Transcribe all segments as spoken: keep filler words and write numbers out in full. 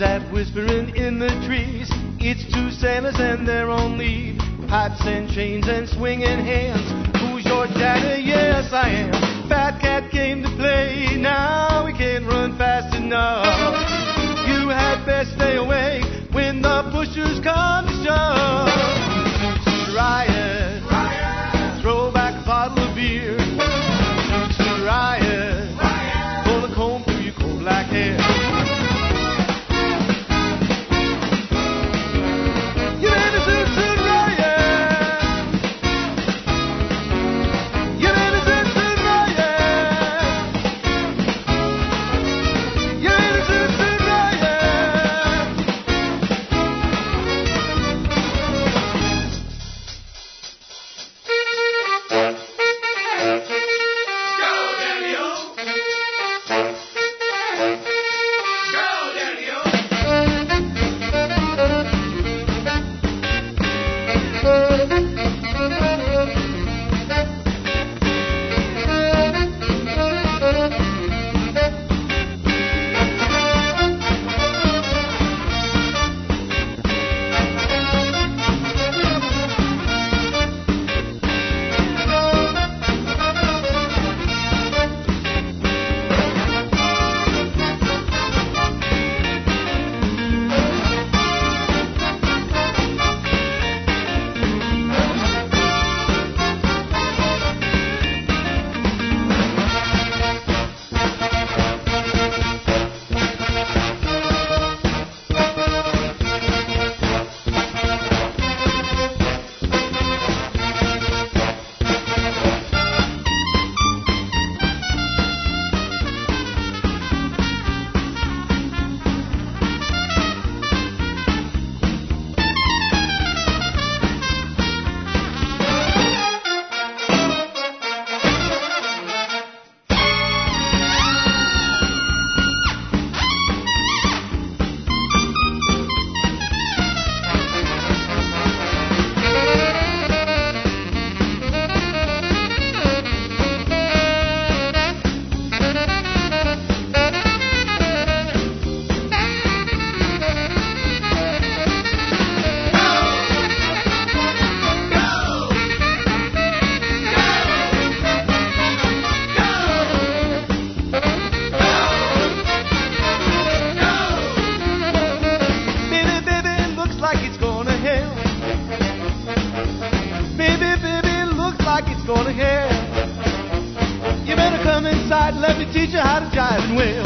that whispering in the trees? It's two sailors and they're on leave. Pipes and chains and swinging hands. Who's your daddy? Yes, I am. Fat Cat came to play. Now we can't run fast enough. You had best stay away when the pushers come to shove. Riot, riot. Throw back a bottle of beer. Riot, riot. Pull a comb through your coal black hair. Going to hell. You better come inside and let me teach you how to jive and wail.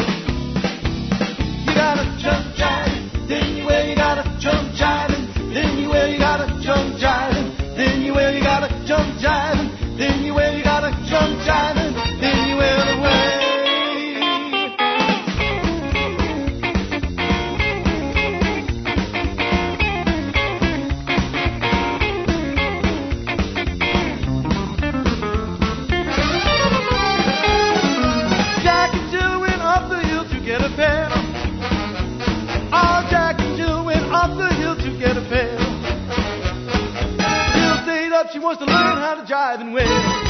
You gotta jump jiving, then you wail. You gotta jump jiving, then you wail. You gotta jump jiving, then you wail. You gotta jump jiving, then you wail. You gotta jump jiving, then you wail away. She wants to learn how to jive and wail.